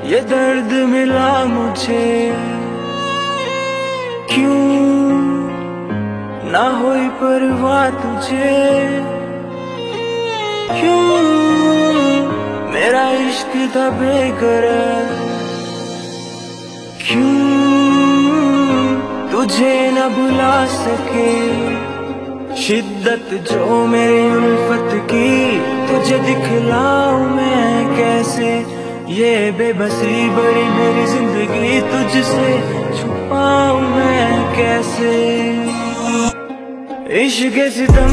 ये दर्द मिला मुझे, क्यों ना होई परवाह तुझे, क्यों मेरा इश्क था बेकरार, क्यों तुझे न भुला सके। शिद्दत जो मेरी उल्फत की तुझे दिखलाऊं मैं कैसे, ये बेबसी बड़ी मेरी जिंदगी तुझसे छुपाऊं मैं कैसे। इश्क के सितम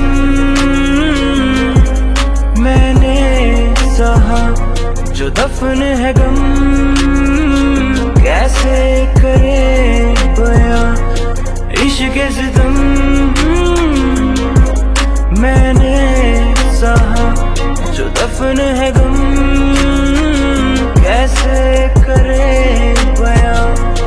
मैंने सहा, जो दफन है गम कैसे करे बयां। इश्क के सितम मैंने सहा, जो दफन है गम कैसे करे बयां।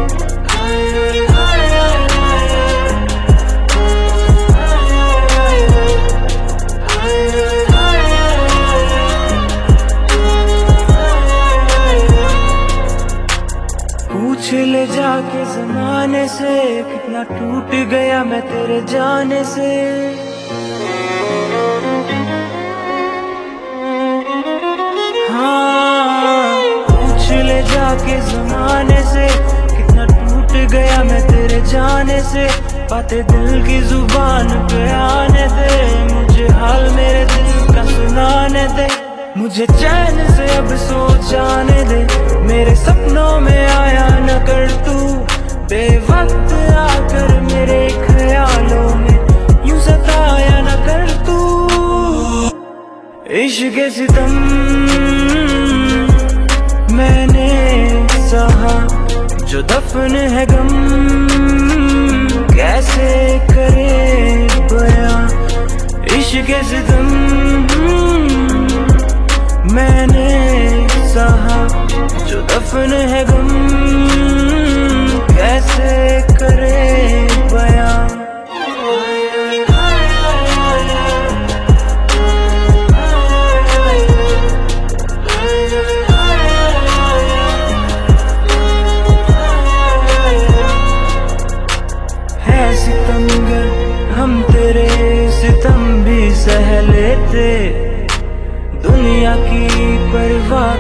पूछ ले जाके ज़माने से, कितना टूट गया मैं तेरे जाने से। हाँ, पूछ ले जाके ज़माने से, कितना टूट गया मैं तेरे जाने से। बातें दिल की जुबान पे आने दे, मुझे हाल मेरे दिल का सुनाने दे। मुझे चैन से अब सो जाने दे, मेरे सपनों में आया न कर तू। बेवक्त आकर मेरे ख्यालों में यूं सताया न कर तू। इश्क के सितम मैंने सहा, जो दफन है गम कैसे करे बयां। इश्क के सितम मैंने सहा, जो दफन है गम कैसे करे बयां। है सितमगर हम तेरे सितम भी सह लेते, दुनिया की परवाह